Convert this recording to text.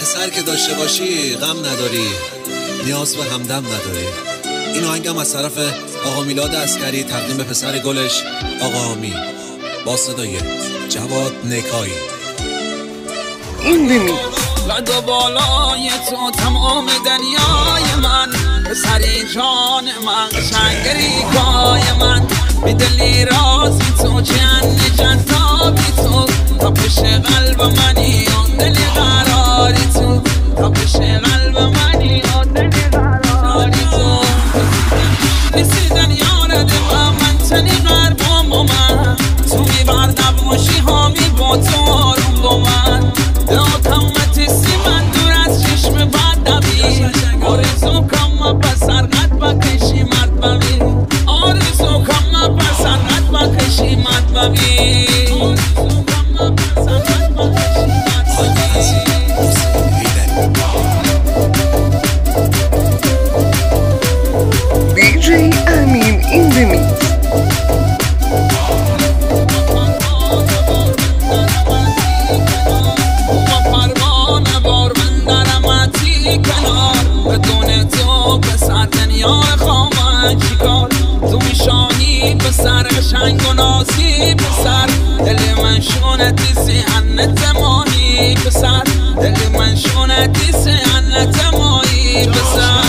پسر که داشته باشی غم نداری، نیاز به همدم نداری. این آهنگم از طرف آقا میلاد عسکری تقدیم به پسر گلش آقا آمی با صدای جواد نکایی. این ببین قد و بالای تو تمام دنیای من، پسری جان من، قشنگری کای من، بی دلی رازی تو، جن جذابی تو، تپش قلب منی و دلی قراری تو، تپش قلب منی و دلی قراری تو. رسیدن یارد من تنی قربم با من، تو میبر نباشی هامی با تو آروم با من. داتمتی سی من دور از چشم بد نبین، آرزو کم پسر قد بکشی مد ببین، آرزو کم پسر قد بکشی مد ببین. دیجی امین این ببین بدون تو پسر دنیا خواهم چیکار، تو میشانی پسر قشنگ و نازی پسر، دل من شونتی سیانت ماهی پسر، دل من شونتی سیانت ماهی پسر.